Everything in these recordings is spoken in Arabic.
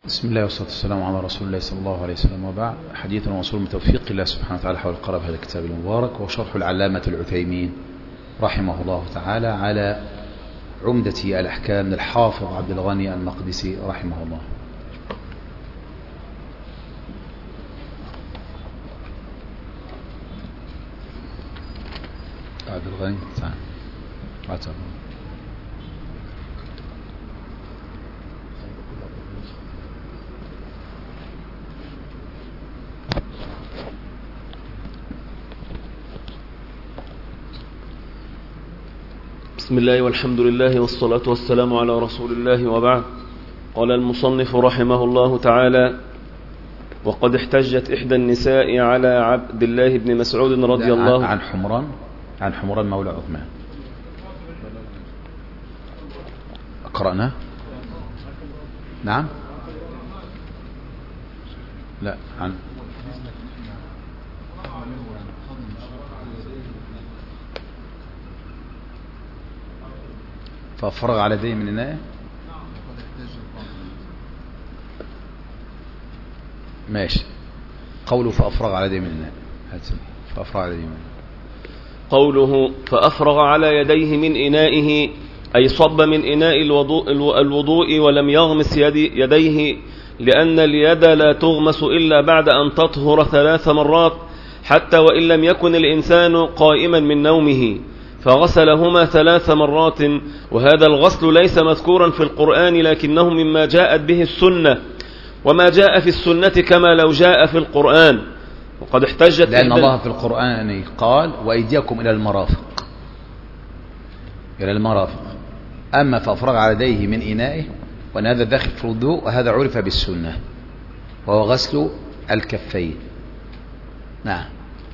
بسم الله والصلاة والسلام على رسول الله صلى الله عليه وسلم، وبعد. حديثنا موصول من توفيق الله سبحانه وتعالى حول القراءة في هذا الكتاب المبارك، وشرح العلامة العثيمين رحمه الله تعالى على عمدة الأحكام الحافظ عبد الغني المقدسي رحمه الله. عبد الغني تعال. بسم الله والحمد لله والصلاة والسلام على رسول الله، وبعد. قال المصنف رحمه الله تعالى: وقد احتجت إحدى النساء على عبد الله بن مسعود رضي الله عن حمران مولى عثمان. قرأنا؟ نعم؟ لا، عن فأفرغ على يديه من إناء. ماشي. قوله فأفرغ على يديه من إناء، فأفرغ على يديه من إناء. قوله فأفرغ على يديه من إنائه أي صب من إناء الوضوء ولم يغمس يديه، لأن اليد لا تغمس إلا بعد أن تطهر 3 مرات، حتى وإن لم يكن الإنسان قائما من نومه، فغسلهما 3 مرات. وهذا الغسل ليس مذكورا في القرآن، لكنه مما جاءت به السنة، وما جاء في السنة كما لو جاء في القرآن. وقد احتجت لأن الله في القرآن قال: وأيديكم إلى المرافق. أما فأفرغ على يديه من إنائه، وأن هذا داخل في الوضوء، وهذا عرف بالسنة، وهو غسل الكفين. نعم.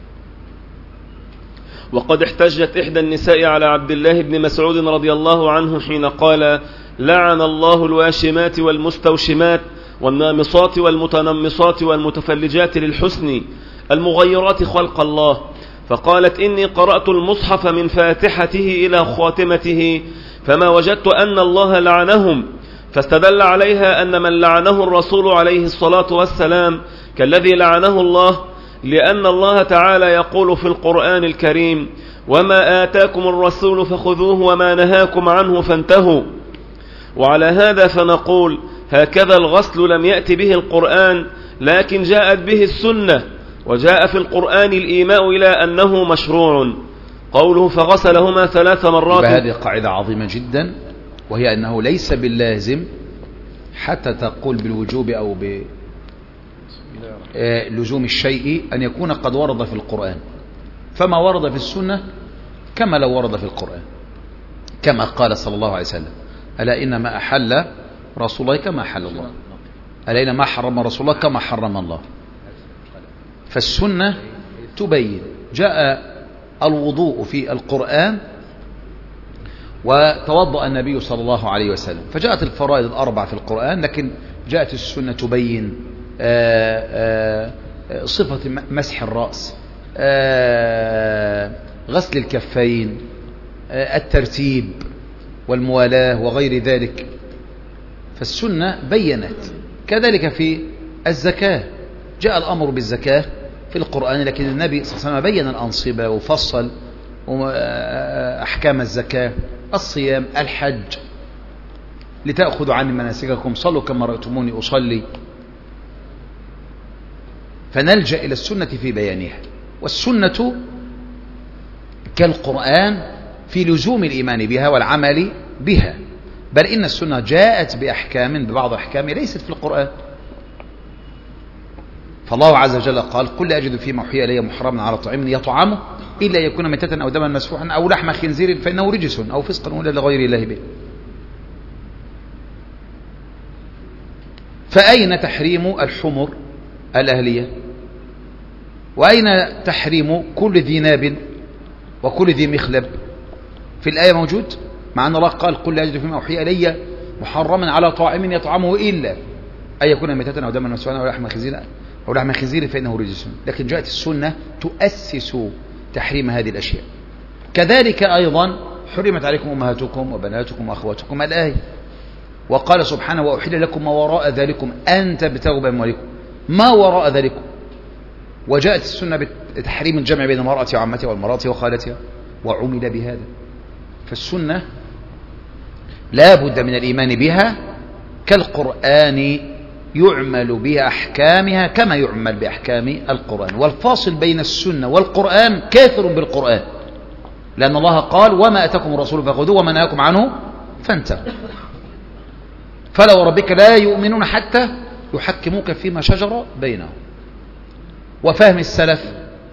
وقد احتجت إحدى النساء على عبد الله بن مسعود رضي الله عنه حين قال: لعن الله الواشمات والمستوشمات والنامصات والمتنمصات والمتفلجات للحسن المغيرات خلق الله. فقالت: إني قرأت المصحف من فاتحته إلى خاتمته فما وجدت أن الله لعنهم، فاستدل عليها أن من لعنه الرسول عليه الصلاة والسلام كالذي لعنه الله، لأن الله تعالى يقول في القرآن الكريم: وما آتاكم الرسول فخذوه وما نهاكم عنه فانتهوا. وعلى هذا فنقول: هكذا الغسل لم يأت به القرآن، لكن جاءت به السنة، وجاء في القرآن الإيماء إلى أنه مشروع. قوله فغسلهما 3 مرات، هذه قاعدة عظيمة جدا، وهي أنه ليس باللازم حتى تقول بالوجوب أو لزوم الشيء أن يكون قد ورد في القرآن، فما ورد في السنة كما لو ورد في القرآن، كما قال صلى الله عليه وسلم: ألا إنما أحل رسول الله كما أحل الله، ألا إنما حرم رسول الله كما حرم الله. فالسنة تبين. جاء الوضوء في القرآن وتوضأ النبي صلى الله عليه وسلم، فجاءت الفرائض ال4 في القرآن، لكن جاءت السنة تبين صفة مسح الرأس، غسل الكفين، الترتيب والموالاة وغير ذلك. فالسنة بينت. كذلك في الزكاة، جاء الأمر بالزكاة في القرآن، لكن النبي صلى الله عليه وسلم بين الأنصبة وفصل أحكام الزكاة، الصيام، الحج: لتأخذوا عني مناسككم، صلوا كما رأيتموني أصلي. فنلجأ إلى السنة في بيانها، والسنة كالقرآن في لزوم الإيمان بها والعمل بها، بل إن السنة جاءت ببعض أحكام ليست في القرآن. فالله عز وجل قال: قل لا أجد فيما أوحي إلي محرما على طعام يطعمه إلا يكون ميتة أو دما مسفوحا أو لحم خنزير فإنه رجس أو فسقا ولا لغير الله به. فأين تحريم الحمر الأهلية؟ وأين تحريم كل ذي ناب وكل ذي مخلب؟ في الآية موجود، مع أن الله قال: قل لا أجد فيما أوحي إلي محرما على طاعم يطعمه إلا أن يكون ميتة أو دما مسفوحا أو لحم خنزير فإنه رجس. لكن جاءت السنة تؤسس تحريم هذه الأشياء. كذلك أيضا حرمت عليكم أمهاتكم وبناتكم وأخواتكم الآية. وقال سبحانه وأحل لكم ما وراء ذلكم أن تبتغوا بأموالكم، ما وراء ذلكم. وجاءت السنة بتحريم الجمع بين المرأة وعمتها والمرأة وخالتها وعمل بهذا. فالسنة لا بد من الإيمان بها كالقرآن يعمل بأحكامها كما يعمل بأحكام القرآن. والفاصل بين السنة والقرآن كافر بالقرآن، لأن الله قال وما أتاكم الرسول فخذوه وما نهاكم عنه فانتهوا. فلا وربك لا يؤمنون حتى يحكموك فيما شجر بينهم. وفهم السلف،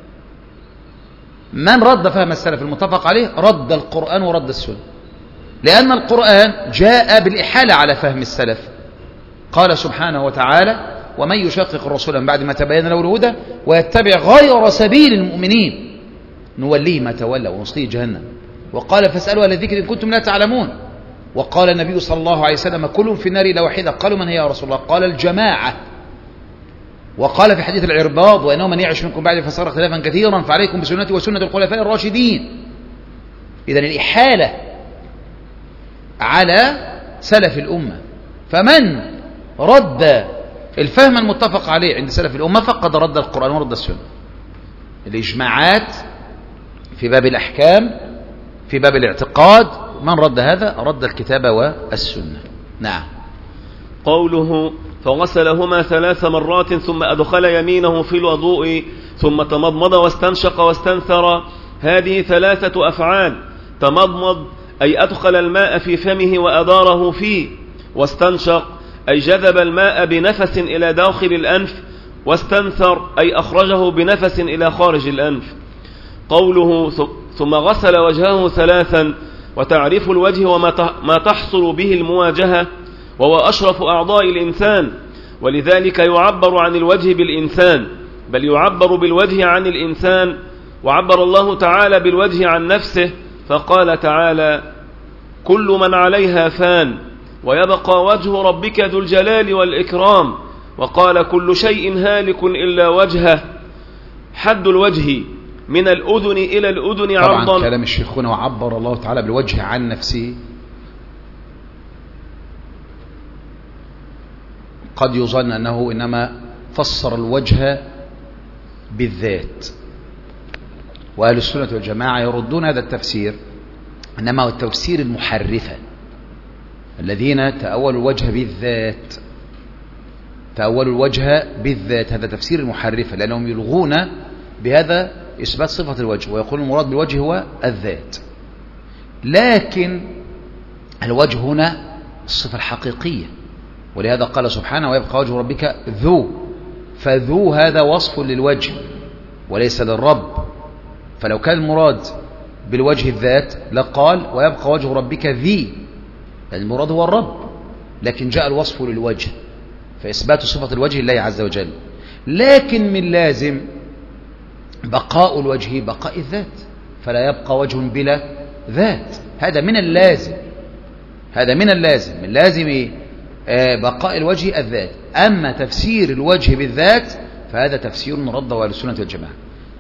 من رد فهم السلف المتفق عليه رد القرآن ورد السنة، لأن القرآن جاء بالإحالة على فهم السلف. قال سبحانه وتعالى ومن يشاقق الرسول من بعد ما تبين له الهدى ويتبع غير سبيل المؤمنين نوليه ما تولى ونصليه جهنم. وقال فاسألوا أهل الذكر إن كنتم لا تعلمون. وقال النبي صلى الله عليه وسلم كل في النار إلا واحدة. قالوا من هي يا رسول الله؟ قال الجماعة. وقال في حديث العرباض وإنه من يعش منكم بعد فصار اختلافا كثيرا فعليكم بسنتي وسنة الخلفاء الراشدين. إذن الإحالة على سلف الأمة، فمن رد الفهم المتفق عليه عند سلف الأمة فقد رد القرآن ورد السنة. الإجماعات في باب الأحكام في باب الاعتقاد، من رد هذا رد الكتاب والسنة. نعم. قوله فغسلهما 3 مرات ثم أدخل يمينه في الوضوء ثم تمضمض واستنشق واستنثر، هذه 3 أفعال. تمضمض أي أدخل الماء في فمه وأداره فيه، واستنشق أي جذب الماء بنفس إلى داخل الأنف، واستنثر أي أخرجه بنفس إلى خارج الأنف. قوله ثم غسل وجهه 3، وتعريف الوجه وما تحصل به المواجهة، وهو أشرف أعضاء الإنسان، ولذلك يعبر عن الوجه بالإنسان، بل يعبر بالوجه عن الإنسان. وعبر الله تعالى بالوجه عن نفسه فقال تعالى كل من عليها فان ويبقى وجه ربك ذو الجلال والإكرام. وقال كل شيء هالك إلا وجهه. حد الوجه من الأذن إلى الأذن عرضا. طبعا كلام الشيخ هنا وعبر الله تعالى بالوجه عن نفسه قد يظن أنه إنما فسر الوجه بالذات، وأهل السنة والجماعة يردون هذا التفسير، إنما هو التفسير المحرفة الذين تأولوا الوجه بالذات، تأولوا الوجه بالذات، هذا تفسير المحرفة، لأنهم يلغون بهذا إثبات صفة الوجه ويقولون المراد بالوجه هو الذات. لكن الوجه هنا الصفة الحقيقية، ولهذا قال سبحانه ويبقى وجه ربك ذو، فذو هذا وصف للوجه وليس للرب. فلو كان المراد بالوجه الذات لقال ويبقى وجه ربك ذي، يعني المراد هو الرب، لكن جاء الوصف للوجه فإثبات صفة الوجه لله عز وجل. لكن من لازم بقاء الوجه بقاء الذات، فلا يبقى وجه بلا ذات، هذا من اللازم، هذا من اللازم، من لازم بقاء الوجه الذات. أما تفسير الوجه بالذات فهذا تفسير رده أهل السنة والجماعة،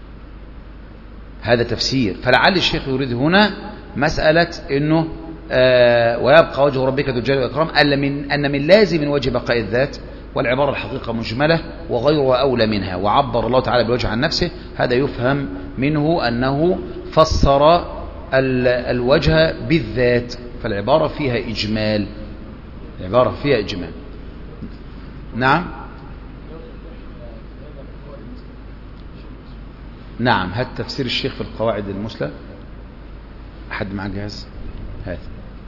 هذا تفسير. فلعل الشيخ يريد هنا مسألة أنه ويبقى وجه ربك ذو الجلال والإكرام أن من لازم وجه بقاء الذات، والعبارة الحقيقة مجملة وغيرها أولى منها. وعبر الله تعالى بالوجه عن نفسه، هذا يفهم منه أنه فسر الوجه بالذات، فالعبارة فيها إجمال، العبارة فيها إجمال. نعم نعم. هات تفسير الشيخ في القواعد المثلى. أحد معه جهاز؟ هات.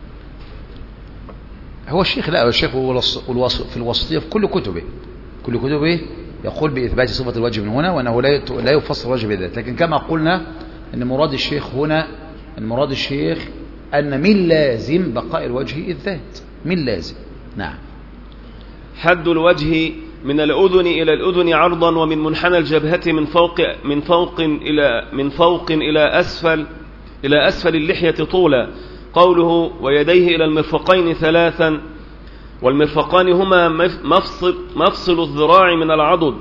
هو الشيخ، لا الشيخ في الوسطية في كل كتبه يقول بإثبات صفة الوجه من هنا، وأنه لا يفسر الوجه بالذات. لكن كما قلنا أن مراد الشيخ هنا، المراد الشيخ أن من لازم بقاء الوجه الذات، من لازم. نعم. حد الوجه من الأذن إلى الأذن عرضا، ومن منحنى الجبهة من فوق إلى أسفل اللحية طولا. قوله ويديه إلى المرفقين 3، والمرفقان هما مفصل الذراع من العضد،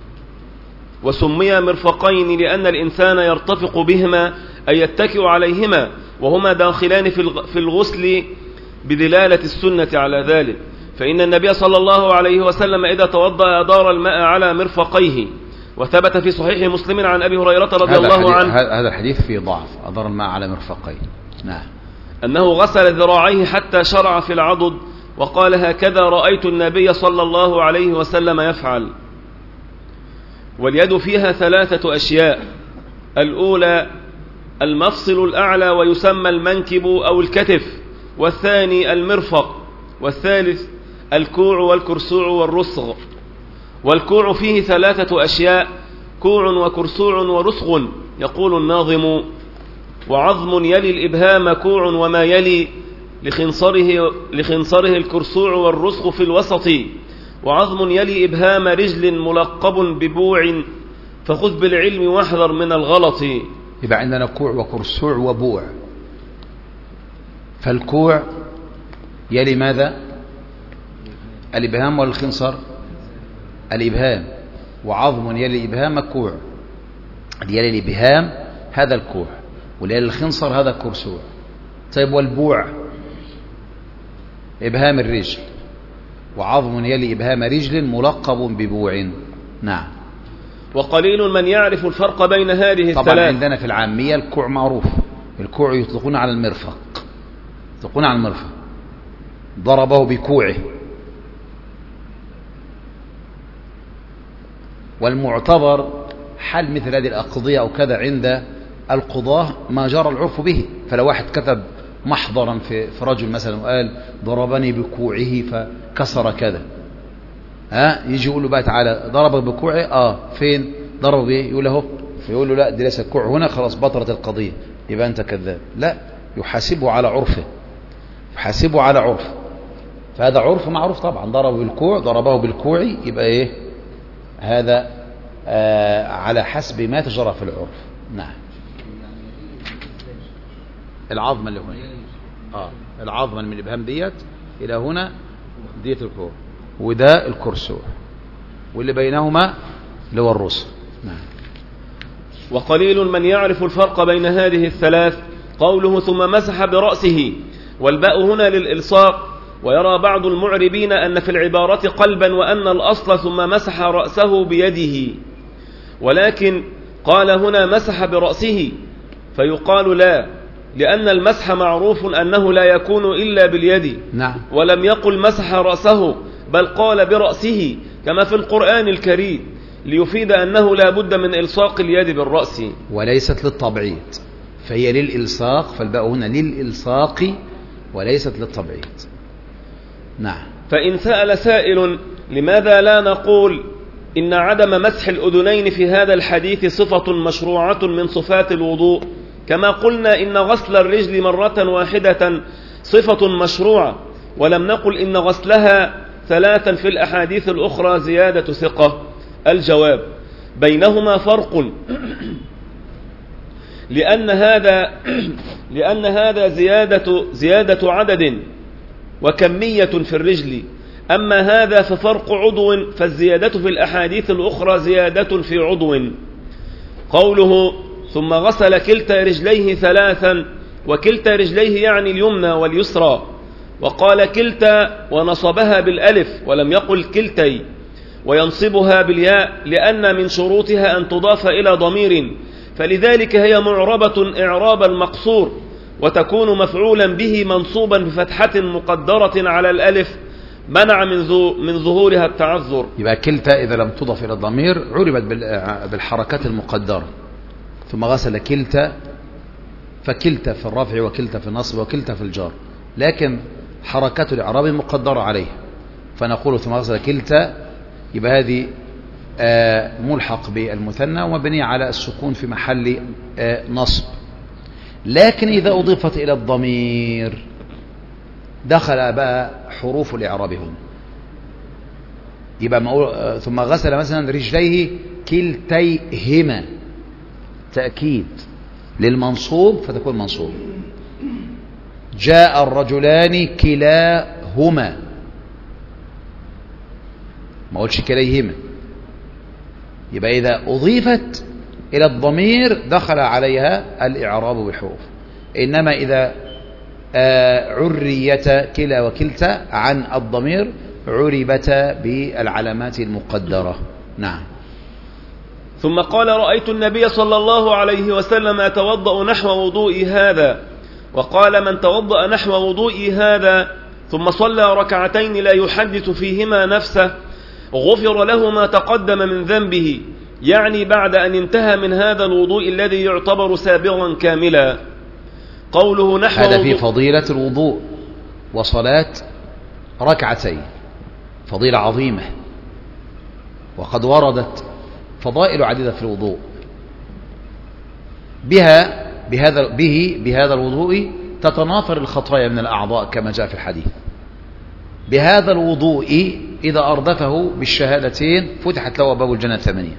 وسمي مرفقين لأن الإنسان يرتفق بهما أي يتكئ عليهما، وهما داخلان في الغسل بدلالة السنة على ذلك، فإن النبي صلى الله عليه وسلم إذا توضأ أدار الماء على مرفقيه، وثبت في صحيح مسلم عن أبي هريرة رضي الله عنه هذا الحديث فيه ضعف، أدار الماء على مرفقيه. نعم. أنه غسل ذراعيه حتى شرع في العضد، وقال هكذا رأيت النبي صلى الله عليه وسلم يفعل. واليد فيها 3 أشياء: الأولى المفصل الأعلى ويسمى المنكب أو الكتف، والثاني المرفق، والثالث الكوع والكرسوع والرسغ. والكوع فيه 3 أشياء: كوع وكرسوع ورسغ. يقول الناظم: وعظم يلي الإبهام كوع وما يلي لخنصره الكرسوع والرسغ في الوسط، وعظم يلي إبهام رجل ملقب ببوع، فخذ بالعلم واحذر من الغلط. يبقى عندنا كوع وكرسوع وبوع. فالكوع يلي ماذا؟ الإبهام والخنصر؟ الإبهام. وعظم يلي الإبهام كوع، يلي الإبهام هذا الكوع، وليلي الخنصر هذا الكرسوع. طيب والبوع؟ إبهام الرجل، وعظم يلي إبهام رجل ملقب ببوع. نعم. وقليل من يعرف الفرق بين هذه الثلاث. طبعا عندنا في العامية الكوع معروف، الكوع يطلقون على المرفق، يطلقون على المرفق، ضربه بكوعه. والمعتبر حل مثل هذه الأقضية أو كذا عند القضاة ما جرى العرف به. فلو واحد كتب محضرا في رجل مثلا وقال ضربني بكوعه فكسر كذا، يجي يقول له بقى تعالى ضربك بكوعه، فين ضرب به؟ يقول له يقول له لا دي ليس الكوع هنا، خلاص بطلت القضية، يبقى أنت كذاب. لا، يحاسبه على عرفه، يحاسبه على عرفه. فهذا عرف معروف طبعا، ضربه بالكوع، ضربه بالكوع، يبقى ايه هذا؟ على حسب ما تجرى في العرف. نعم. العظمة اللي هنا العظمة من الإبهام ديت إلى هنا ديت الكوع، وده الكرسوع، واللي بينهما اللي هو الرسل. نعم. وقليل من يعرف الفرق بين هذه الثلاث. قوله ثم مسح برأسه، والباء هنا للإلصاق. ويرى بعض المعربين أن في العبارة قلبا، وأن الأصل ثم مسح رأسه بيده، ولكن قال هنا مسح برأسه، فيقال لا، لأن المسح معروف أنه لا يكون إلا باليد. نعم. ولم يقل مسح رأسه، بل قال برأسه كما في القرآن الكريم، ليفيد أنه لا بد من إلصاق اليد بالرأس، وليست للتبعيض، فهي للإلصاق، فالباء هنا للإلصاق وليست للتبعيض. نعم. فإن سأل سائل لماذا لا نقول إن عدم مسح الأذنين في هذا الحديث صفة مشروعة من صفات الوضوء، كما قلنا إن غسل الرجل مرة واحدة صفة مشروعة، ولم نقل إن غسلها 3 في الأحاديث الأخرى زيادة ثقة؟ الجواب: بينهما فرق، لأن هذا زيادة عدد وكمية في الرجل، أما هذا ففرق عضو، فالزيادة في الأحاديث الأخرى زيادة في عضو. قوله ثم غسل كلتا رجليه 3، وكلتا رجليه يعني اليمنى واليسرى، وقال كلتا ونصبها بالألف ولم يقل كلتي، وينصبها بالياء لأن من شروطها أن تضاف إلى ضمير، فلذلك هي معربة إعراب المقصور، وتكون مفعولا به منصوبا بفتحة مقدرة على الألف منع من ظهورها التعذر. يبقى كلتا إذا لم تضف إلى الضمير عربت بالحركات المقدرة. ثم غسل كلتا، فكلتا في الرفع وكلتا في النصب وكلتا في الجار، لكن حركات الإعراب مقدرة عليه، فنقول ثم غسل كلتا، يبقى هذه ملحق بالمثنى ومبني على السكون في محل نصب. لكن إذا أضيفت إلى الضمير دخل بقى حروف الإعراب هنا، يبقى ثم غسل مثلا رجليه كلتيهما، تأكيد للمنصوب فتكون منصوب. جاء الرجلان كلاهما، ما قلتش كليهما، يبقى إذا أضيفت إلى الضمير دخل عليها الإعراب بالحروف. إنما إذا عرية كلا وكلتا عن الضمير عربتا بالعلامات المقدرة. نعم. ثم قال رأيت النبي صلى الله عليه وسلم يتوضأ نحو وضوئي هذا. وقال من توضأ نحو وضوئي هذا ثم صلى ركعتين لا يحدث فيهما نفسه غفر له ما تقدم من ذنبه، يعني بعد أن انتهى من هذا الوضوء الذي يعتبر سابغا كاملا. قوله نحو هذا في فضيلة الوضوء وصلاة ركعتين، فضيلة عظيمة، وقد وردت فضائل عديدة في الوضوء بهذا الوضوء تتناثر الخطايا من الأعضاء كما جاء في الحديث. بهذا الوضوء إذا أردفه بالشهادتين فتحت له باب الجنة 8.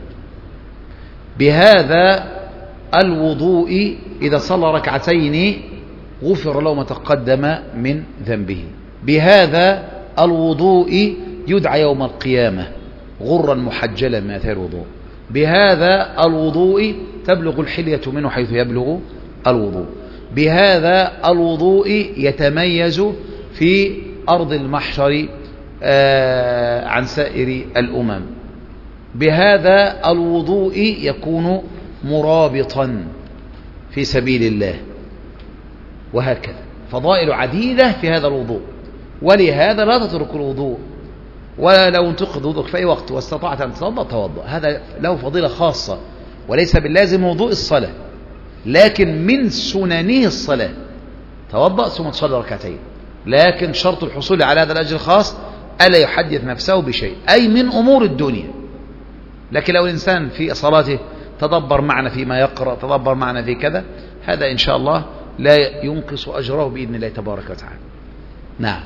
بهذا الوضوء إذا صلى ركعتين غفر له ما تقدم من ذنبه. بهذا الوضوء يدعى يوم القيامة غرا محجلا من أثار الوضوء. بهذا الوضوء تبلغ الحلية منه حيث يبلغ الوضوء. بهذا الوضوء يتميز في أرض المحشر عن سائر الأمم. بهذا الوضوء يكون مرابطا في سبيل الله، وهكذا فضائل عديدة في هذا الوضوء. ولهذا لا تترك الوضوء، ولو انتقد وضوءك في أي وقت واستطعت أن تتوضأ توضأ، هذا له فضيلة خاصة، وليس باللازم وضوء الصلاة، لكن من سننه الصلاة. توضأ ثم تصلي ركعتين، لكن شرط الحصول على هذا الأجر الخاص ألا يحدث نفسه بشيء، أي من أمور الدنيا. لكن لو الإنسان في صلاته تدبر معنا فيما يقرأ، تدبر معنا في كذا، هذا إن شاء الله لا ينقص أجره بإذن الله تبارك وتعالى. نعم.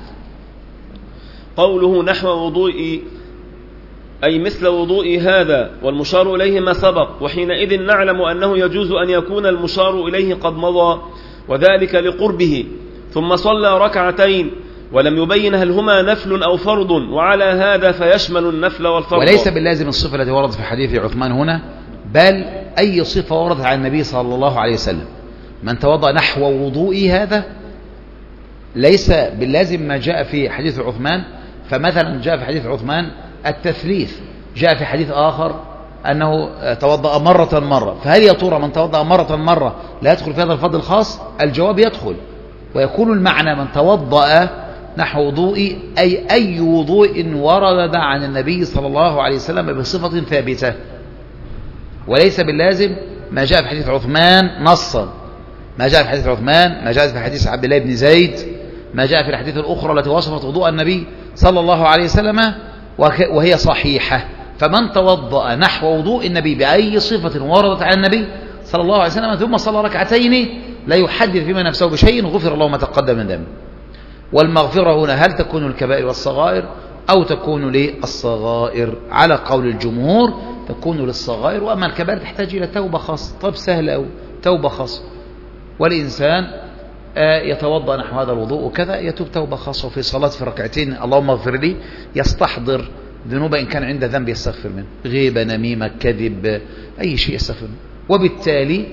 قوله نحو وضوئي أي مثل وضوئي هذا، والمشار إليه ما سبق، وحينئذ نعلم أنه يجوز أن يكون المشار إليه قد مضى، وذلك لقربه. ثم صلى ركعتين ولم يبين هل هما نفل أو فرض، وعلى هذا فيشمل النفل والفرض. وليس باللازم الصفة التي وردت في حديث عثمان هنا، بل أي صفة وردت عن النبي صلى الله عليه وسلم. من توضأ نحو وضوئي هذا ليس باللازم ما جاء في حديث عثمان. فمثلا جاء في حديث عثمان التثليث، جاء في حديث آخر أنه توضأ مرة، فهل يا ترى من توضأ مرة لا يدخل في هذا الفضل الخاص؟ الجواب يدخل، ويكون المعنى من توضأ نحو وضوئي أي وضوء ورد عن النبي صلى الله عليه وسلم بصفة ثابتة، وليس باللازم ما جاء في حديث عثمان نصا، ما جاء في حديث عثمان، ما جاء في حديث عبد الله بن زيد، ما جاء في الحديث الأخرى التي وصفت وضوء النبي صلى الله عليه وسلم وهي صحيحة. فمن توضأ نحو وضوء النبي بأي صفة وردت عن النبي صلى الله عليه وسلم ثم صلى ركعتين لا يحدث فيما نفسه بشيء غفر الله ما تقدم من ذنبه. والمغفرة هنا هل تكون الكبائر والصغائر أو تكون للصغائر؟ على قول الجمهور تكون للصغائر، وأما الكبائر تحتاج إلى توبة خاصة. طب سهلة أو توبة خاصة، والإنسان يتوضأ نحو هذا الوضوء وكذا يتوب توبة خاصة، وفي صلاة في ركعتين اللهم اغفر لي يستحضر ذنوب إن كان عنده ذنب يستغفر منه، غيبة، نميمة، كذب، أي شيء يستغفر منه، وبالتالي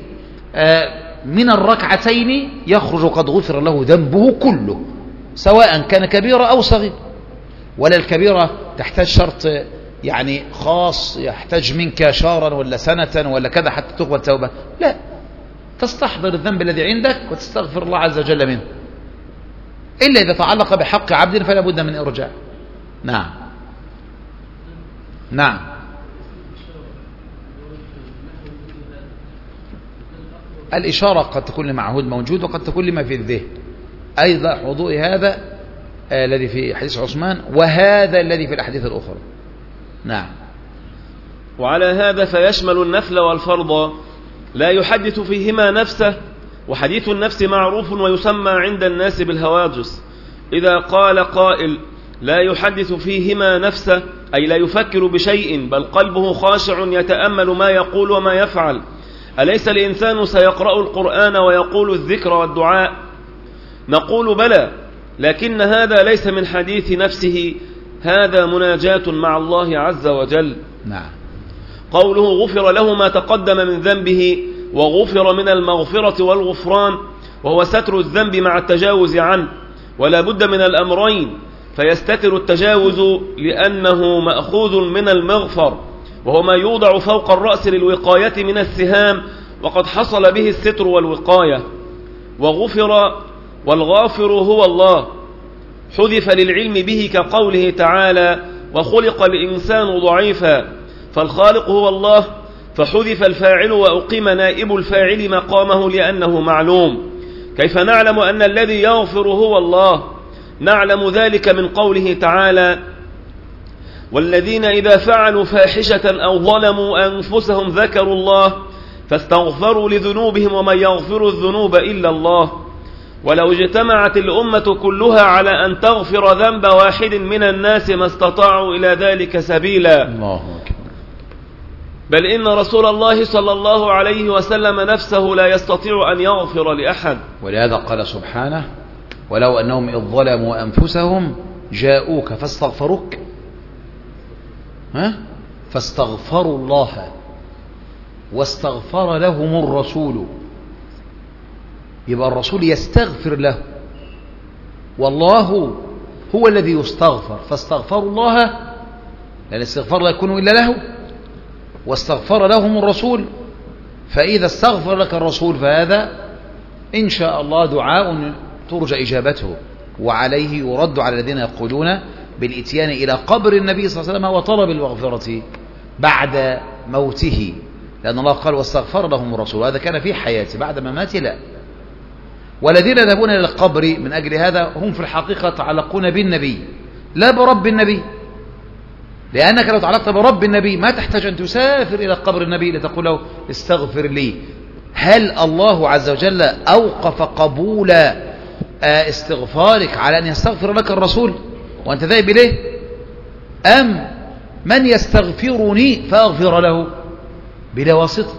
من الركعتين يخرج قد غفر له ذنبه كله، سواء كان كبيرة أو صغير. ولا الكبيرة تحتاج شرط يعني خاص يحتاج منك شهرا ولا سنة ولا كذا حتى تقبل توبة، لا، تستحضر الذنب الذي عندك وتستغفر الله عز وجل منه، إلا إذا تعلق بحق عبد فلا بد من إرجاع. نعم. نعم. الإشارة قد تكون لمعهود موجود وقد تكون لما في الذهن، أيضا وضوء هذا الذي في حديث عثمان وهذا الذي في الأحاديث الأخرى. نعم. وعلى هذا فيشمل النفل والفرض لا يحدث فيهما نفسه، وحديث النفس معروف ويسمى عند الناس بالهواجس. إذا قال قائل لا يحدث فيهما نفسه أي لا يفكر بشيء بل قلبه خاشع يتأمل ما يقول وما يفعل، أليس الإنسان سيقرأ القرآن ويقول الذكر والدعاء؟ نقول بلى، لكن هذا ليس من حديث نفسه، هذا مناجاة مع الله عز وجل. نعم. قوله غفر له ما تقدم من ذنبه وغفر من المغفرة والغفران، وهو ستر الذنب مع التجاوز عنه، ولا بد من الأمرين، فيستتر التجاوز لأنه مأخوذ من المغفر، وهو ما يوضع فوق الرأس للوقاية من السهام، وقد حصل به الستر والوقاية. وغفر، والغافر هو الله، حذف للعلم به كقوله تعالى: وخلق الإنسان ضعيفا، فالخالق هو الله، فحذف الفاعل وأقيم نائب الفاعل مقامه لأنه معلوم. كيف نعلم أن الذي يغفر هو الله؟ نعلم ذلك من قوله تعالى: والذين إذا فعلوا فاحشة أو ظلموا أنفسهم ذكروا الله فاستغفروا لذنوبهم ومن يغفر الذنوب إلا الله. ولو اجتمعت الأمة كلها على أن تغفر ذنب واحد من الناس ما استطاعوا إلى ذلك سبيلا. الله أكبر. بل إن رسول الله صلى الله عليه وسلم نفسه لا يستطيع أن يغفر لأحد. ولهذا قال سبحانه: ولو أنهم إذ ظلموا أنفسهم جاءوك فاستغفروك فاستغفروا الله واستغفر لهم الرسول. يبقى الرسول يستغفر له، والله هو الذي يستغفر، فاستغفروا الله لأن الاستغفار لا يكون إلا له، واستغفر لهم الرسول. فإذا استغفر لك الرسول فهذا إن شاء الله دعاء ترجى إجابته، وعليه يرد على الذين يقولون بالإتيان إلى قبر النبي صلى الله عليه وسلم وطلب المغفرة بعد موته، لأن الله قال: واستغفر لهم الرسول. هذا كان في حياته، بعد مماته لا. والذين يذهبون إلى القبر من أجل هذا هم في الحقيقة يتعلقون بالنبي لا برب النبي، لأنك لو تعلقت برب النبي ما تحتاج أن تسافر إلى قبر النبي لتقول له استغفر لي. هل الله عز وجل أوقف قبول استغفارك على أن يستغفر لك الرسول وأنت ذاهب إليه، أم من يستغفرني فأغفر له بلا واسطة؟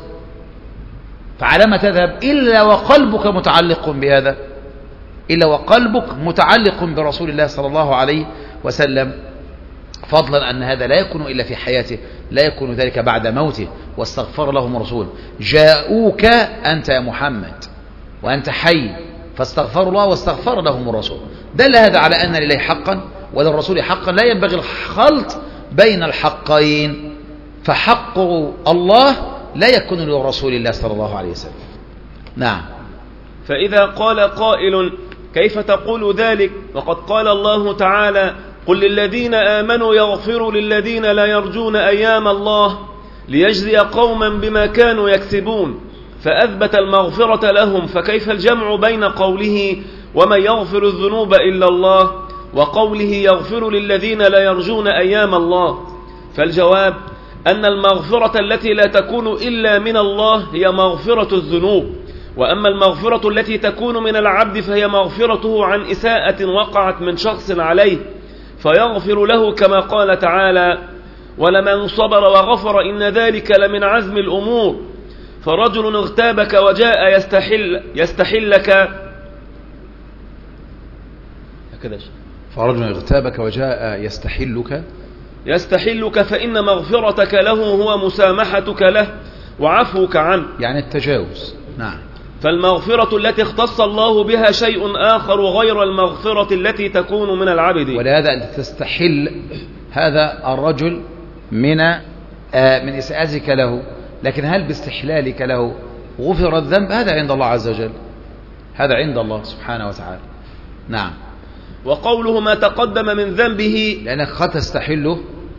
فعلى ما تذهب إلا وقلبك متعلق بهذا، إلا وقلبك متعلق برسول الله صلى الله عليه وسلم، فضلا أن هذا لا يكون إلا في حياته، لا يكون ذلك بعد موته. واستغفر لهم رسول. جاءوك أنت يا محمد وأنت حي، فاستغفروا الله واستغفر لهم الرسول. دل هذا على أن لله حقا وللرسول حقا، لا ينبغي الخلط بين الحقين، فحق الله لا يكون لرسول الله صلى الله عليه وسلم. نعم. فإذا قال قائل: كيف تقول ذلك وقد قال الله تعالى: قل للذين آمنوا يغفروا للذين لا يرجون أيام الله ليجزي قوما بما كانوا يكسبون، فأثبت المغفرة لهم، فكيف الجمع بين قوله ومن يغفر الذنوب إلا الله وقوله يغفر للذين لا يرجون أيام الله؟ فالجواب أن المغفرة التي لا تكون إلا من الله هي مغفرة الذنوب، وأما المغفرة التي تكون من العبد فهي مغفرته عن إساءة وقعت من شخص عليه، فيغفر له كما قال تعالى: ولمن صبر وغفر إن ذلك لمن عزم الأمور. فرجل اغتابك وجاء يستحلك فرجل اغتابك وجاء يستحلك فإن مغفرتك له هو مسامحتك له وعفوك عنه، يعني التجاوز. نعم. فالمغفرة التي اختص الله بها شيء آخر غير المغفرة التي تكون من العبد. ولهذا أنت تستحل هذا الرجل من إساءتك له، لكن هل باستحلالك له غفر الذنب؟ هذا عند الله عز وجل، هذا عند الله سبحانه وتعالى. نعم. وقوله ما تقدم من ذنبه، لأنك قد تستحله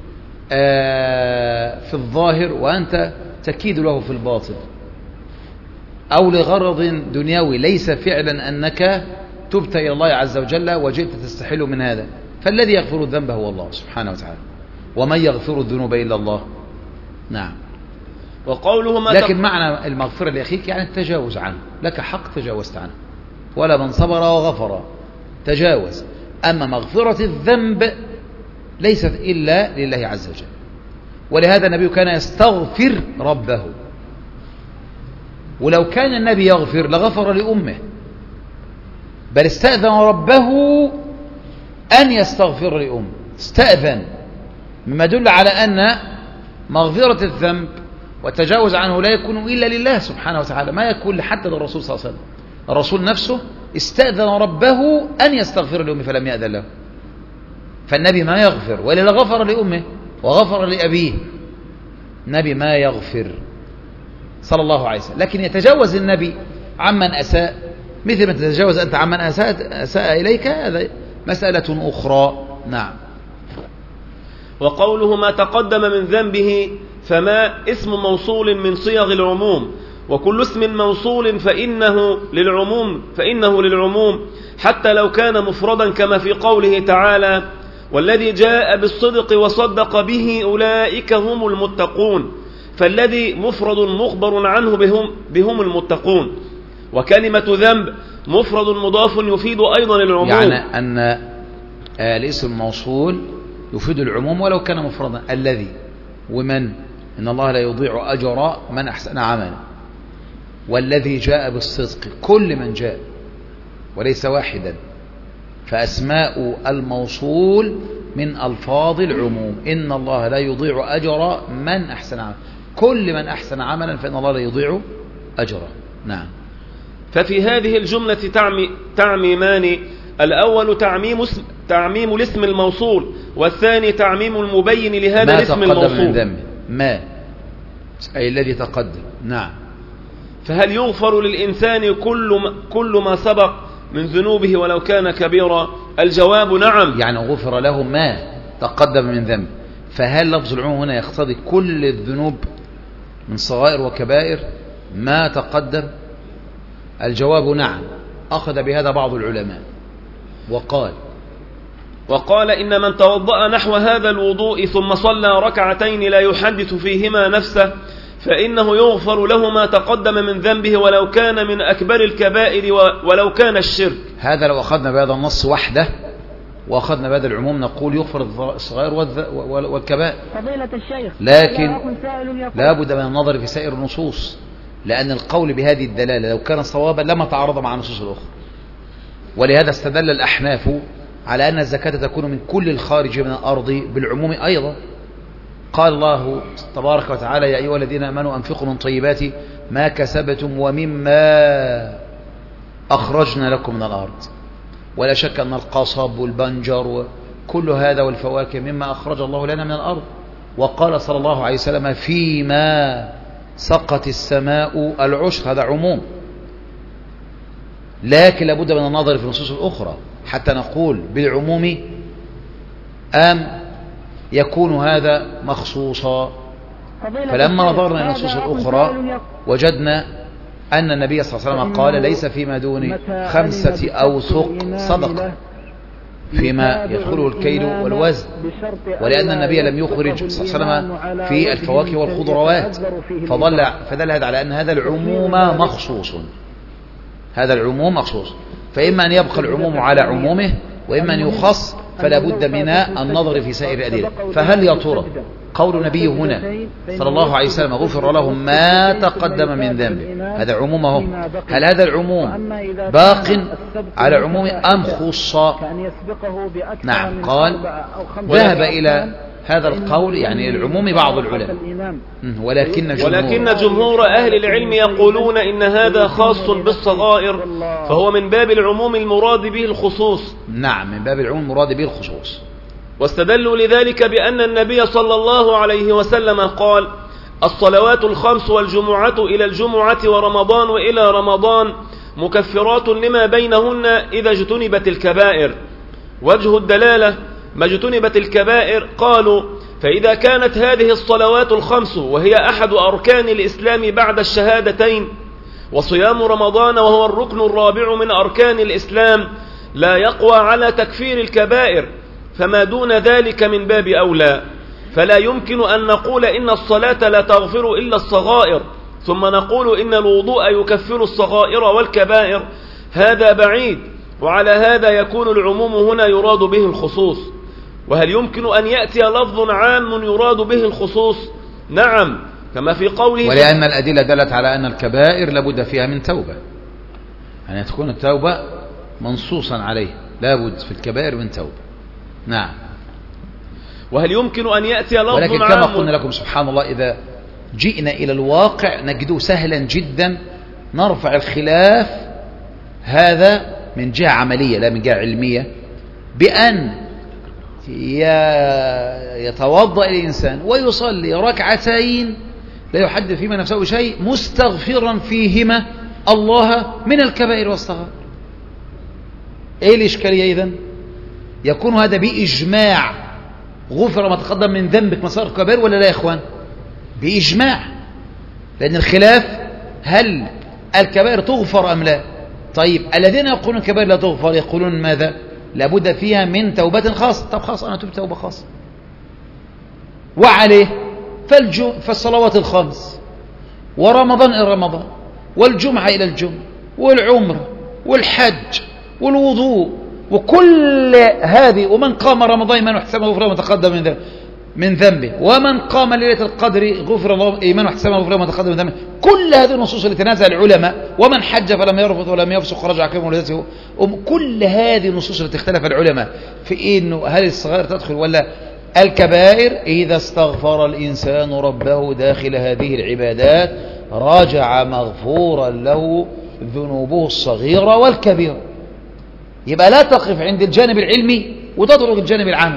في الظاهر وأنت تكيد له في الباطن، أو لغرض دنيوي ليس فعلا أنك تبت إلى الله عز وجل وجئت تستحل من هذا. فالذي يغفر الذنب هو الله سبحانه وتعالى، ومن يغفر الذنوب إلا الله. نعم. وقوله لكن معنى المغفرة لأخيك يعني التجاوز عنه، لك حق تجاوزت عنه، ولا من صبر وغفر تجاوز. أما مغفرة الذنب ليست إلا لله عز وجل، ولهذا النبي كان يستغفر ربه، ولو كان النبي يغفر لغفر لأمه، بل استأذن ربه أن يستغفر لأمه، استأذن، مما يدل على أن مغفرة الذنب والتجاوز عنه لا يكون إلا لله سبحانه وتعالى، ما يكون حتى للرسول صلى الله عليه وسلم. الرسول نفسه استأذن ربه أن يستغفر لأمه فلم يأذن له. فالنبي ما يغفر، ولذا غفر لأمه وغفر لأبيه. النبي ما يغفر صلى الله عليه وسلم، لكن يتجاوز النبي عمن أساء مثل ما تتجاوز أنت عمن أساء إليك، هذا مسألة أخرى. نعم. وقوله ما تقدم من ذنبه فما اسم موصول من صيغ العموم، وكل اسم موصول فإنه للعموم حتى لو كان مفردا، كما في قوله تعالى والذي جاء بالصدق وصدق به أولئك هم المتقون، فالذي مفرد مخبر عنه بهم المتقون. وكلمة ذنب مفرد مضاف يفيد أيضا العموم، يعني أن الاسم الموصول يفيد العموم ولو كان مفردا. الذي ومن، إن الله لا يضيع أجر من أحسن عملا. والذي جاء بالصدق، كل من جاء وليس واحدا. فأسماء الموصول من ألفاظ العموم. إن الله لا يضيع أجر من أحسن عملا، كل من أحسن عملا فإن الله لا يضيع أجره. نعم. ففي هذه الجملة تعميمان: الأول تعميم الاسم الموصول، والثاني تعميم المبين لهذا الاسم الموصول. ما تقدم من ذنب، ما أي الذي تقدم. نعم. فهل يغفر للإنسان كل ما سبق من ذنوبه ولو كان كبيرا؟ الجواب نعم. يعني غفر له ما تقدم من ذنب. فهل لفظ العموم هنا يقتضي كل الذنوب من صغائر وكبائر ما تقدم؟ الجواب نعم. أخذ بهذا بعض العلماء وقال إن من توضأ نحو هذا الوضوء ثم صلى ركعتين لا يحدث فيهما نفسه فإنه يغفر له ما تقدم من ذنبه ولو كان من أكبر الكبائر ولو كان الشرك. هذا لو أخذنا بهذا النص وحده وأخذنا بهذا العموم نقول يغفر الصغائر والكبائر. فضيلة الشيخ، لكن لا بد من النظر في سائر النصوص، لأن القول بهذه الدلالة لو كان صوابا لما تعارض مع النصوص الأخرى. ولهذا استدل الأحناف على أن الزكاة تكون من كل الخارج من الأرض بالعموم أيضا. قال الله تبارك وتعالى يا أيها الذين آمنوا أنفقوا من طيبات ما كسبتم ومما أخرجنا لكم من الأرض. ولا شك أن القصب والبنجر وكل هذا والفواكه مما أخرج الله لنا من الأرض. وقال صلى الله عليه وسلم فيما سقت السماء العشر، هذا عموم. لكن لابد من النظر في النصوص الأخرى حتى نقول بالعموم أم يكون هذا مخصوصا. فلما نظرنا إلى النصوص الأخرى وجدنا أن النبي صلى الله عليه وسلم قال ليس فيما دون 5 أوسق صدقة فيما يدخله الكيل والوزن، ولأن النبي لم يخرج صلى الله عليه وسلم في الفواكه والخضروات، فدل هذا على أن هذا العموم مخصوص. هذا العموم مخصوص، فإما أن يبقى العموم على عمومه وإما أن يخص، فلا بد من النظر في سائر الأدلة. فهل يا ترى قول النبي هنا صلى الله عليه وسلم غفر لهم ما تقدم من ذنبه هذا عمومه، هل هذا العموم باق على عموم أم خص؟ نعم. قال ذهب إلى هذا القول يعني العموم بعض العلماء، ولكن جمهور أهل العلم يقولون إن هذا خاص بالصغائر، فهو من باب العموم المراد به الخصوص. نعم، من باب العموم المراد به الخصوص. واستدلوا لذلك بأن النبي صلى الله عليه وسلم قال الصلوات الخمس والجمعة إلى الجمعة ورمضان وإلى رمضان مكفرات لما بينهن إذا اجتنبت الكبائر. وجه الدلالة ما اجتنبت الكبائر، قالوا فإذا كانت هذه الصلوات الخمس وهي أحد أركان الإسلام بعد الشهادتين، وصيام رمضان وهو الركن الرابع من أركان الإسلام لا يقوى على تكفير الكبائر، فما دون ذلك من باب أولى. فلا يمكن أن نقول إن الصلاة لا تغفر إلا الصغائر ثم نقول إن الوضوء يكفر الصغائر والكبائر، هذا بعيد. وعلى هذا يكون العموم هنا يراد به الخصوص. وهل يمكن أن يأتي لفظ عام يراد به الخصوص؟ نعم، كما في قوله ولأن الأدلة دلت على أن الكبائر لابد فيها من توبة، يعني تكون التوبة منصوصا عليه، لابد في الكبائر من توبة. نعم. وهل يمكن أن يأتي لفظ عام؟ ولكن كما قلنا لكم سبحان الله إذا جئنا إلى الواقع نجده سهلا جدا نرفع الخلاف هذا من جهة عملية لا من جهة علمية، بأن يتوضأ الإنسان ويصلي ركعتين لا يحدث فيما نفسه شيء مستغفرا فيهما الله من الكبائر والصغائر. ايه الإشكالية إذن؟ يكون هذا بإجماع غفر ما تقدم من ذنبك مسار الكبائر ولا لا يا إخوان؟ بإجماع، لأن الخلاف هل الكبائر تغفر أم لا. طيب الذين يقولون الكبائر لا تغفر يقولون ماذا؟ لابد فيها من توبة خاصة. طب خاص أنا تبت توبة خاصة وعليه فالصلوات الخمس ورمضان إلى رمضان والجمعة إلى الجمعة والعمرة والحج والوضوء وكل هذه، ومن قام رمضان إيمانا واحتسابا غفر له ما تقدم من ذنبه، ومن قام ليلة القدر غفر له إيمانا واحتسابا غفر له ما تقدم من ذنبه. كل هذه النصوص اللي تنازع العلماء، ومن حج فلم يرفث ولم يفسق خرج عن كلمة ولدته، كل هذه النصوص اللي اختلف العلماء في إنه هل الصغائر تدخل ولا الكبائر. إذا استغفر الإنسان ربه داخل هذه العبادات راجع مغفورا له ذنوبه الصغيرة والكبيرة. يبقى لا تقف عند الجانب العلمي وتترك الجانب العام.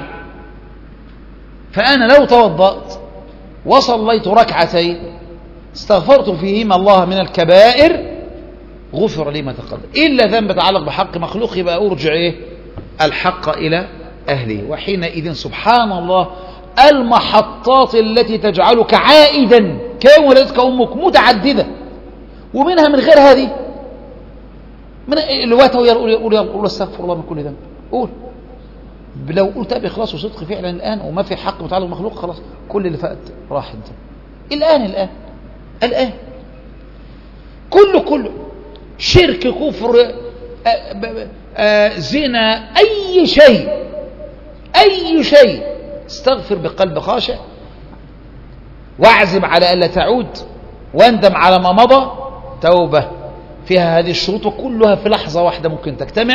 فأنا لو توضأت وصليت ركعتين استغفرت فيهما الله من الكبائر غفر لي ما تقدم، إلا ذنب يتعلق بحق مخلوق يبقى أرجع الحق إلى أهله. وحينئذ سبحان الله المحطات التي تجعلك عائدا كيوم ولدتك أمك متعددة، ومنها من غير هذه من الوقت يقول استغفر الله من كل ذنب. قول لو قلت بإخلاص وصدق فعلا الآن وما في حق متعلق مخلوق خلاص كل اللي فات راح. انت الآن كله شرك كفر زنا أي شيء استغفر بقلب خاشع واعزم على ألا تعود واندم على ما مضى توبة فيها هذه الشروط وكلها في لحظة واحدة ممكن تجتمع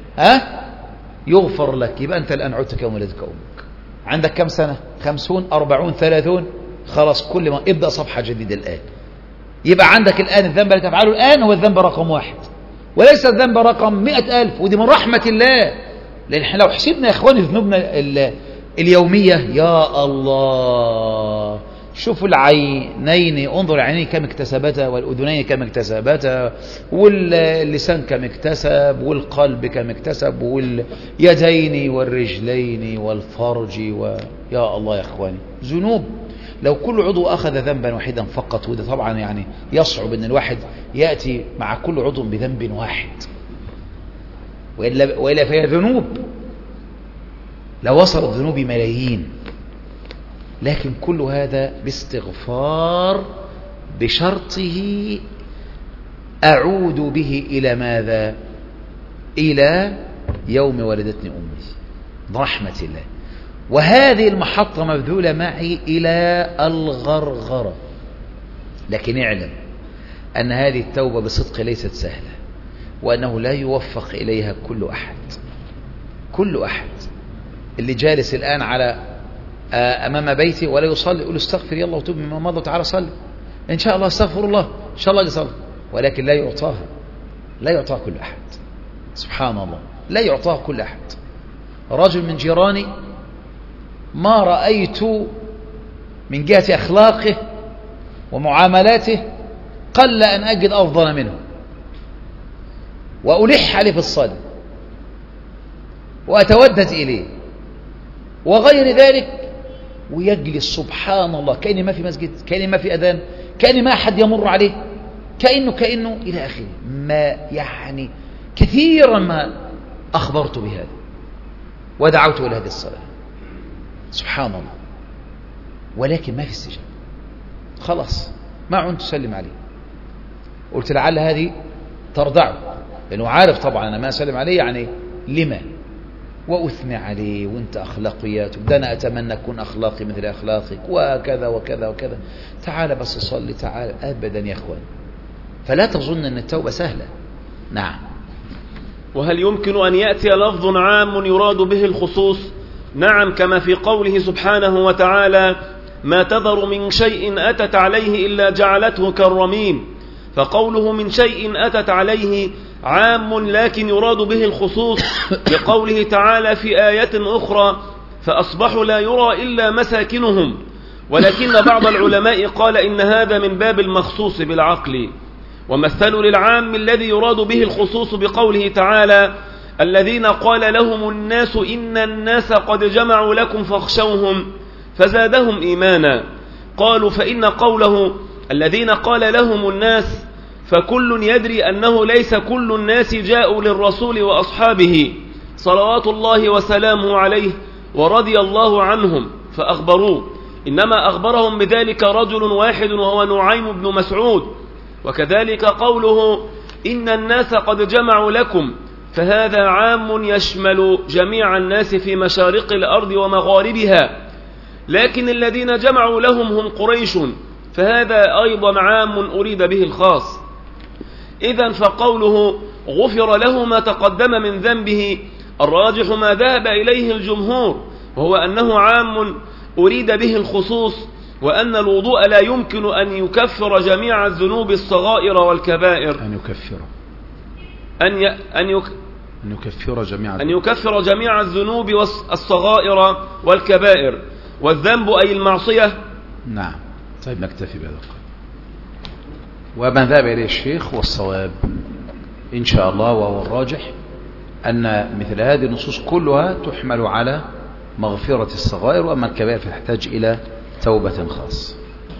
يغفر لك. يبقى أنت الآن عدت كيوم ولدتك أمك. عندك كم سنة؟ 50 40 30 خلاص كل ما ابدأ صفحة جديدة الآن. يبقى عندك الآن الذنب اللي تفعله الآن هو الذنب رقم 1 وليس الذنب رقم 100,000. ودي من رحمة الله، لأن احنا لو حسبنا يا إخواني ذنوبنا اليومية يا الله شوفوا العينين انظر العينين كم اكتسبتها والأذنين كم اكتسبتها واللسان كم اكتسب والقلب كم اكتسب واليدين والرجلين والفرج يا الله يا إخواني ذنوب. لو كل عضو أخذ ذنبا واحدا فقط، وده طبعا يعني يصعب أن الواحد يأتي مع كل عضو بذنب واحد وإلا فهي ذنوب لو وصلت ذنوب ملايين. لكن كل هذا باستغفار بشرطه أعود به إلى ماذا؟ إلى يوم ولدتني أمي برحمة الله. وهذه المحطة مبذولة معي إلى الغرغرة. لكن اعلم أن هذه التوبة بصدق ليست سهلة، وأنه لا يوفق إليها كل أحد. اللي جالس الآن على أمام بيتي ولا يصلي يقول استغفر يلا وتوب مما مضى وتعالى صلي إن شاء الله استغفر الله إن شاء الله يصلي، ولكن لا يعطاها كل أحد. سبحان الله لا يعطاها كل أحد. رجل من جيراني ما رأيت من جهة أخلاقه ومعاملاته قل أن أجد أفضل منه، وألح عليه في الصلاة وأتودد إليه وغير ذلك، ويجلس سبحان الله كأن ما في مسجد، كأن ما في أذان، كأن ما أحد يمر عليه، كأنه إلى آخره. ما يعني كثيرا ما أخبرت بهذا ودعوت إلى هذه الصلاة سبحان الله، ولكن ما في استجابة. خلاص ما عدت تسلم عليه. قلت لعل هذه ترضعه، لأنه عارف طبعا أنا ما أسلم عليه يعني لما، وأثني عليه وانت أخلاقيات وده أنا أتمنى أكون أخلاقي مثل أخلاقك وكذا وكذا وكذا. تعال بس صلي تعال. أبدا يا أخوان، فلا تظن أن التوبة سهلة. نعم. وهل يمكن أن يأتي لفظ عام يراد به الخصوص؟ نعم، كما في قوله سبحانه وتعالى ما تذر من شيء أتت عليه إلا جعلته كالرميم. فقوله من شيء أتت عليه عام لكن يراد به الخصوص بقوله تعالى في آية أخرى فأصبحوا لا يرى إلا مساكنهم، ولكن بعض العلماء قال إن هذا من باب المخصوص بالعقل، ومثلوا للعام الذي يراد به الخصوص بقوله تعالى الذين قال لهم الناس إن الناس قد جمعوا لكم فاخشوهم فزادهم إيمانا. قالوا فإن قوله الذين قال لهم الناس فكل يدري أنه ليس كل الناس جاءوا للرسول وأصحابه صلوات الله وسلامه عليه ورضي الله عنهم فأخبروه، إنما أخبرهم بذلك رجل واحد وهو نعيم بن مسعود. وكذلك قوله إن الناس قد جمعوا لكم فهذا عام يشمل جميع الناس في مشارق الأرض ومغاربها، لكن الذين جمعوا لهم هم قريش، فهذا أيضا عام أريد به الخاص. إذن فقوله غفر له ما تقدم من ذنبه الراجح ما ذهب إليه الجمهور، وهو أنه عام أريد به الخصوص، وأن الوضوء لا يمكن أن يكفر جميع الذنوب الصغائر والكبائر، أن يكفر جميع الذنوب الصغائر والكبائر، والذنب أي المعصية. نعم. طيب نكتفي بهذا القدر، وما ذهب إليه الشيخ والصواب إن شاء الله وهو الراجح أن مثل هذه النصوص كلها تحمل على مغفرة الصغائر، وأما الكبائر فتحتاج إلى توبة خاصة.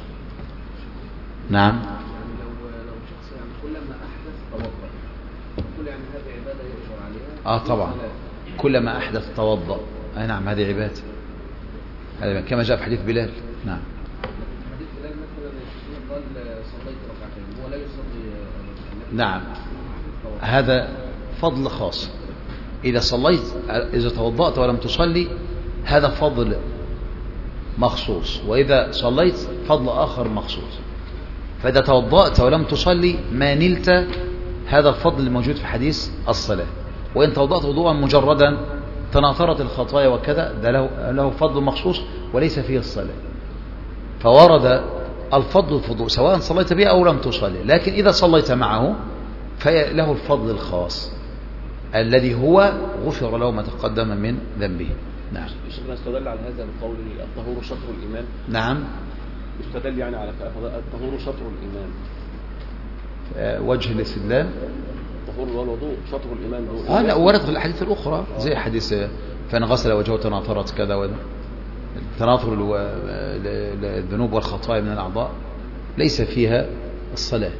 نعم. لو شخص يعني كلما أحدث توضأ، كل يعني هذه عبادة يؤجر عليها. طبعا كلما أحدث توضأ. نعم هذه عبادة، هذا كما جاء في حديث بلال. نعم. حديث بلال مثلا قال صليت ركعتين، هو لا يصلي. نعم هذا فضل خاص. إذا توضأت ولم تصلي هذا فضل مخصوص، وإذا صليت فضل آخر مخصوص. فإذا توضأت ولم تصلي ما نلت هذا الفضل الموجود في حديث الصلاة، وإن توضأت وضوءا مجردا تناثرت الخطايا وكذا ده له فضل مخصوص وليس فيه الصلاة. فورد الفضل الفضوء سواء صليت به أو لم تصلي، لكن إذا صليت معه فله الفضل الخاص الذي هو غفر له ما تقدم من ذنبه. نعم. يستدل على هذا بقول الطهور شطر الإيمان. نعم. يستدل يعني على الطهور شطر الإيمان. وجه الاستدلال الطهور والوضوء شطر الإيمان. لا ورد في الأحاديث الأخرى زي حديث فإن غسل وجهه تناثرت كذا وذا، تناثر الذنوب والخطايا من الأعضاء ليس فيها الصلاة.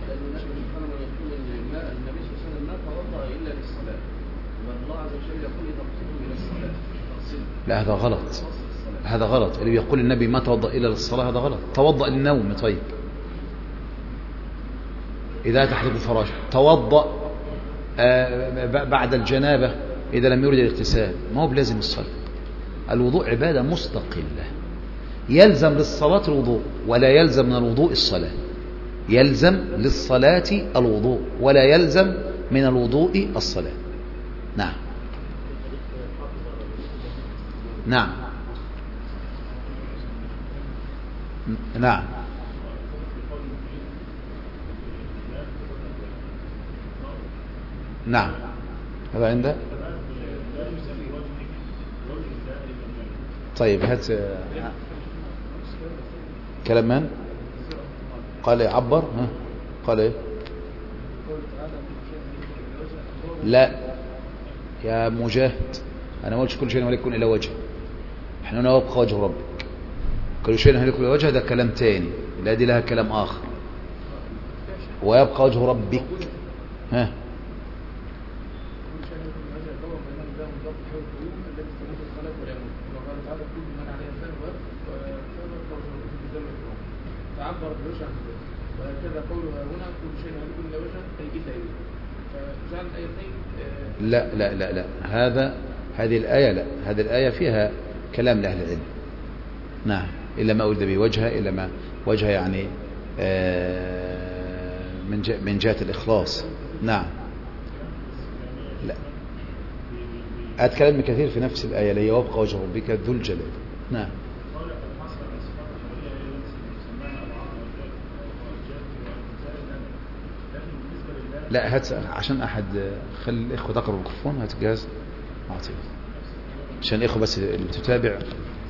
لا هذا غلط، هذا غلط. اللي بيقول النبي ما توضأ إلا للصلاة هذا غلط. توضأ للنوم. طيب إذا تحدث الفراش توضأ بعد الجنابة إذا لم يرد الاغتسال، ما هو بلازم الصلاة. الوضوء عبادة مستقلة، يلزم للصلاة الوضوء ولا يلزم من الوضوء الصلاة. يلزم للصلاة الوضوء ولا يلزم من الوضوء الصلاة. نعم. نعم. نعم. نعم هذا عنده. طيب هات كلام من قال يعبر. قال ايه؟ لا يا مجاهد انا ما قلتش كل شيء يكون الى وجه، احنا هنا وابقى وجه ربك. كل شيء يكون الى وجه ده كلام تاني، لا دي لها كلام اخر. ويبقى وجه ربك. ها تعبر بوجه عن ذلك، وهكذا قولها هنا كل شيء يكون الى وجه اي كتابه، فجعل الايتين. لا لا لا لا هذه الآية لا، هذه الآية فيها كلام لأهل العلم. نعم إلا ما أريد به وجهها، إلا ما وجهها يعني من جهة الإخلاص. نعم لا هذا كلام ابن كثير في نفس الآية اللي هي وابقى وجه ربك ذو الجلال. نعم. لا هات عشان أحد، خلي الإخوة تقرب الميكروفون، هات الجهاز أعطيه عشان الإخوة بس اللي تتابع.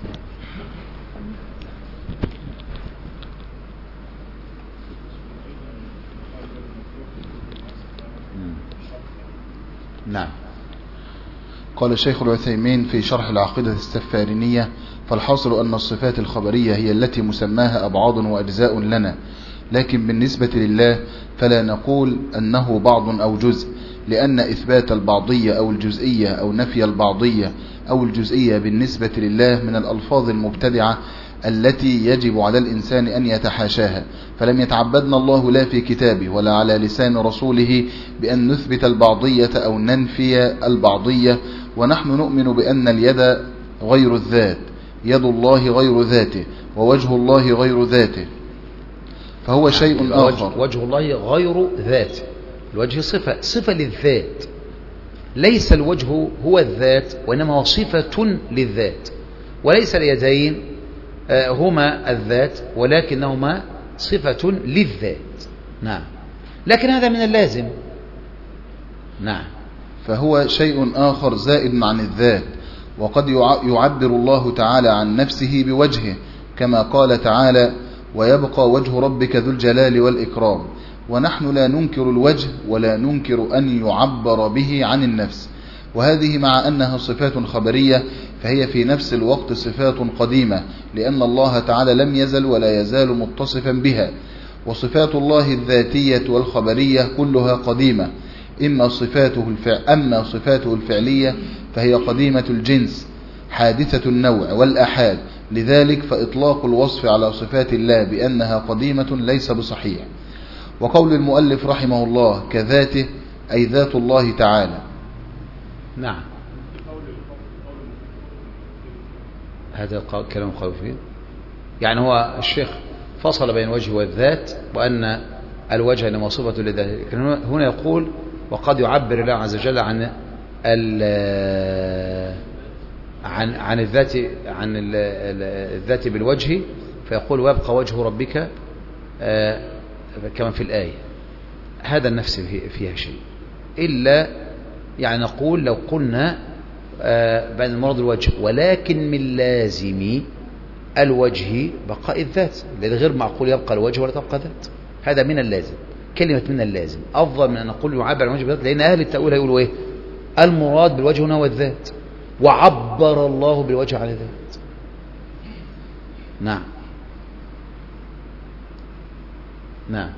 نعم. قال الشيخ العثيمين في شرح العقيدة السفارينية: فالحاصل أن الصفات الخبرية هي التي مسماها أبعاد وأجزاء لنا، لكن بالنسبة لله فلا نقول أنه بعض أو جزء، لأن إثبات البعضية أو الجزئية أو نفي البعضية أو الجزئية بالنسبة لله من الألفاظ المبتدعة التي يجب على الإنسان أن يتحاشاها. فلم يتعبدنا الله لا في كتابه ولا على لسان رسوله بأن نثبت البعضية أو ننفي البعضية. ونحن نؤمن بأن اليد غير الذات، يد الله غير ذاته، ووجه الله غير ذاته، فهو شيء آخر. وجه الله غير ذاته، الوجه صفة للذات، ليس الوجه هو الذات، وإنما هو صفة للذات، وليس اليدين هما الذات، ولكنهما صفة للذات. نعم، لكن هذا من اللازم. نعم. فهو شيء آخر زائد عن الذات. وقد يعبر الله تعالى عن نفسه بوجهه، كما قال تعالى: ويبقى وجه ربك ذو الجلال والإكرام. ونحن لا ننكر الوجه ولا ننكر أن يعبر به عن النفس، وهذه مع أنها صفات خبرية فهي في نفس الوقت صفات قديمة، لأن الله تعالى لم يزل ولا يزال متصفا بها. وصفات الله الذاتية والخبرية كلها قديمة. أما صفاته الفعلية فهي قديمة الجنس حادثة النوع والأحاد، لذلك فإطلاق الوصف على صفات الله بأنها قديمة ليس بصحيح. وقول المؤلف رحمه الله كذاته أي ذات الله تعالى. نعم، هذا كلام قوي فيه. يعني هو الشيخ فصل بين الوجه والذات، وأن الوجه إنما صفة للذات. لكن هنا يقول: وقد يعبر الله عز وجل عن الذات، عن الذات بالوجه، فيقول: ويبقى وجه ربك كما في الآية. هذا النفس فيها شيء، إلا يعني نقول لو قلنا بين المراد الوجه، ولكن من لازم الوجه بقاء الذات، لأن غير معقول يبقى الوجه ولا تبقى ذات. هذا من اللازم، كلمة من اللازم أفضل من أن نقول يعبر عن الوجه بالذات، لأن أهل التأويل هيقولوا إيه؟ المراد بالوجه هنا هو الذات، وعبر الله بالوجه عن الذات. نعم. نعم،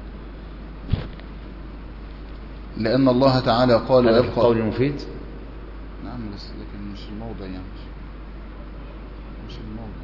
لأن الله تعالى قال: هذا ويبقى القول المفيد. نعم، لكن مش الموضع، يعني مش الموضع.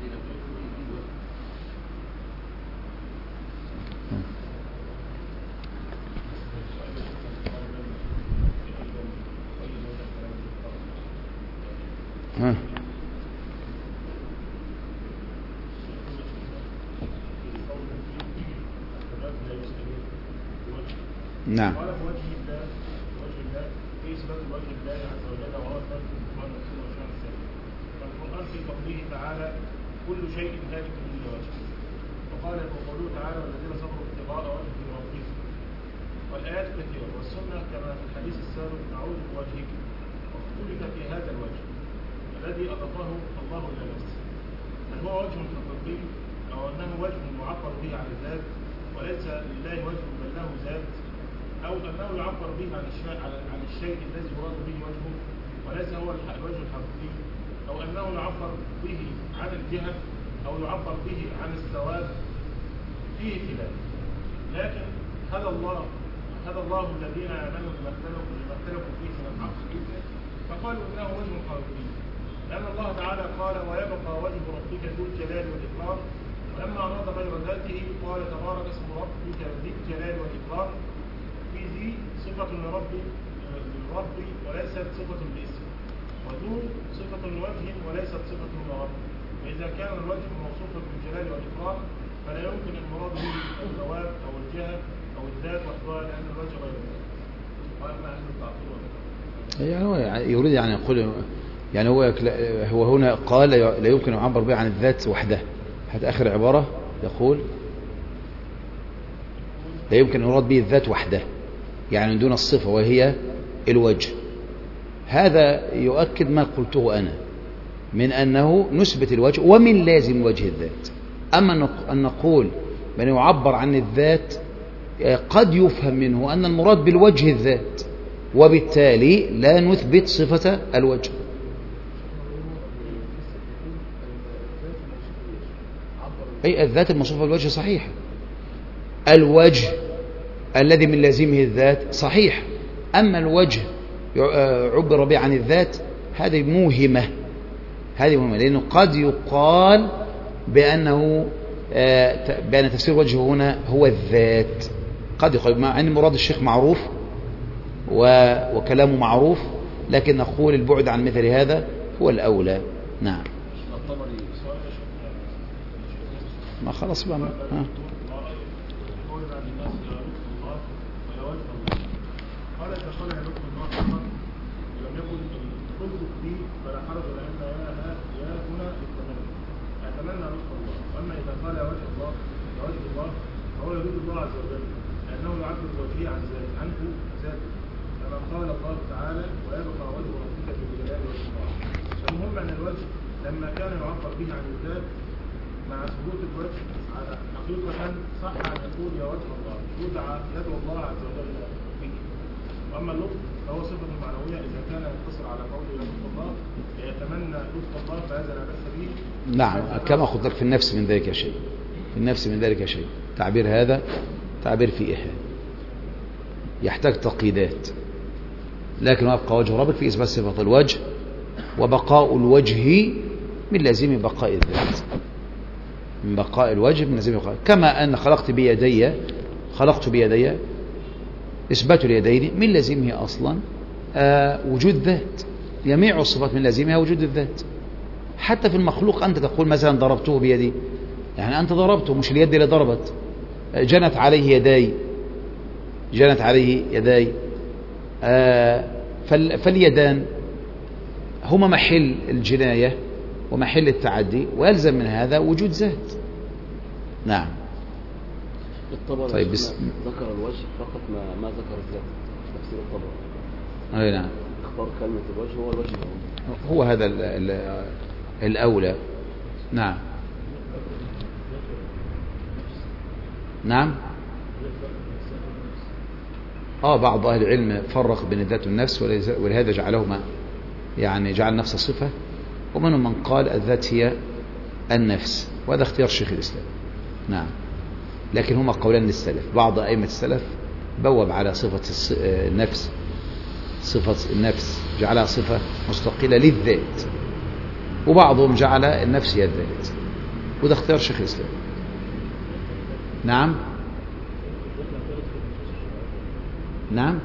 نعم. قال بوجه الله في إثبات وجه الله عز وجل وهو ثابت في القرآن والسنة والشرع السابق. فالقرآن في قوله تعالى: كل شيء هالك إلا وجهه. وقوله تعالى: والذين صبروا ابتغاء وجه ربهم. والآيات كثيرة، والسنة كما في الحديث السابق: نعوذ بوجهك. واختلف في هذا الوجه الذي أضافه الله إلى نفسه، هل هو وجه حقيقي أو أنه وجه معبر به عن الذات وليس لله وجه بل له ذات، أو أنه يعبر به عن الشيء الذي يراد به وجهه وليس هو الوجه الحقيقي، أو أنه يعبر به عن الجهة أو يعبر به عن السواد، فيه خلاف. لكن هدى الله الذين آمنوا لما اختلفوا فيه من الحق، فقالوا إنه وجه حقيقي، لأن الله تعالى قال: ويبقى وجه ربك ذو الجلال والإكرام. ولما أراد غير ذاته قال: تبارك اسم ربك ذي الجلال والإكرام. في ذي صفة للرب وليست صفة لاسم، وذو صفة لوجه وليست صفة لرب. فإذا كان الوجه موصوفا بالجلال والإكرام فلا يمكن المراد به الثواب أو الجهة أو الذات وحدها، لأن الوجه غير ذات. وأما أهل التعطيل يعني هو يريد يعني يقول، يعني هو هنا قال لا يمكن أن يعبر به عن الذات وحدها. هذا آخر عبارة يقول لا يمكن أن يراد به الذات وحدها، يعني دون الصفة وهي الوجه. هذا يؤكد ما قلته أنا من أنه نثبت الوجه ومن لازم وجه الذات. أما أن نقول من يعبر عن الذات قد يفهم منه أن المراد بالوجه الذات، وبالتالي لا نثبت صفة الوجه. أي الذات الموصوفة بالوجه صحيح، الوجه الذي من لازمه الذات صحيح. أما الوجه عبر به عن الذات هذه موهمة، لأنه قد يقال بأن تفسير وجهه هنا هو الذات، قد يقال مع أن مراد الشيخ معروف وكلامه معروف، لكن نقول البعد عن مثل هذا هو الأولى. نعم. ما خلاص بقى. فهو يريد الله عز وجل لأنه يعبر وجهه عن عنه ذاته، كما قال الله تعالى ويبقى وجه ربك ذو الجلال والإكرام. فالمهم أن الوجه لما كان يعبر به عن الذات مع ثبوت الوجه على حقيقة صح أن يقول يا وجه الله، يدعو الله عز وجل به. وأما اللطف فهو صفة معنوية إذا كان يقتصر على قوله لطف الله يتمنى لطف الله فهذا لا بأس به. نعم، كما قلت لك في النفس من ذلك شيء، في النفس من ذلك شيء. تعبير هذا تعبير في إيحاء يحتاج تقييدات، لكن ويبقى وجه ربك في إثبات صفة الوجه، وبقاء الوجه من لازم بقاء الذات، من بقاء الوجه من لازم بقاء. كما أن خلقت بيدي إثبات اليدين من لازمه أصلا وجود ذات. جميع الصفات من لازمها وجود الذات. حتى في المخلوق أنت تقول مثلا ضربته بيدي، يعني أنت ضربته، مش اليد اللي ضربت. جنت عليه يداي فاليدان هما محل الجناية ومحل التعدي، ويلزم من هذا وجود ذات. نعم. طيب ذكر الوجه فقط ما ذكر الذات، تفسير الطبع. أي نعم. اختار كلمة الوجه هو الوجه هو هذا الأولى. نعم. نعم. بعض أهل العلم فرق بين الذات والنفس، ولهذا جعلهما يعني جعل نفس صفة، ومنهم من قال الذات هي النفس، وهذا اختيار شيخ الإسلام. نعم. لكن هما قولان للسلف. بعض أئمة السلف بوب على صفة النفس جعلها صفة مستقلة للذات، وبعضهم جعل النفس هي الذات، وده اختيار شيخ الإسلام. نعم. نعم.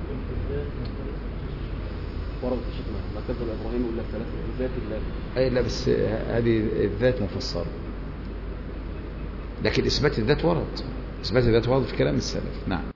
ورد الشيخ ما كتب إبراهيم يقول لك ثلاثة ذات الله. أي لا، بس هذه الذات مفسرة، لكن إثبات الذات ورد في كلام السلف. نعم.